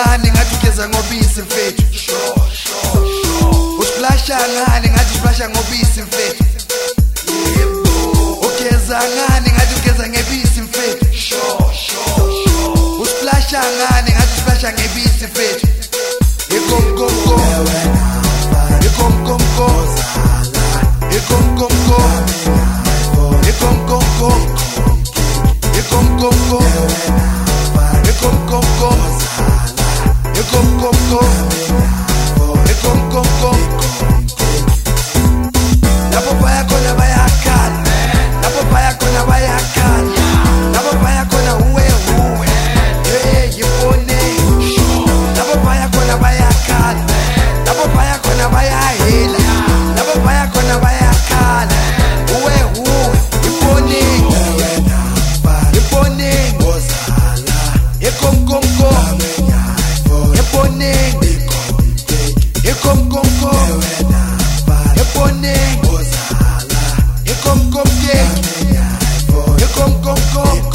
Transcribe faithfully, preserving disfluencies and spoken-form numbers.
ngani ngathi ugeza ngobisi mfethu usplasha ngani ngathi usplasha ngobisi mfethu ugeza ngani ngathi ugeza ngebisi mfethu usplasha ngani ngathi usplasha ngebisi mfethu ikom kom kom ikom kom kom ikom kom kom ikom kom kom ikom kom kom ikom kom kom ikom kom kom ikom kom kom lapho baya khona bayakhala lapho baya khona bayakhala lapho baya khona uwe uwe hey yibone lapho baya khona bayakhala lapho baya khona bayahela lapho baya khona bayakhala uwe uwe yibone yibone ngozala ikom kom kom yibone ikom kom kom yibone ngozala ikom kom kom ikom kom kom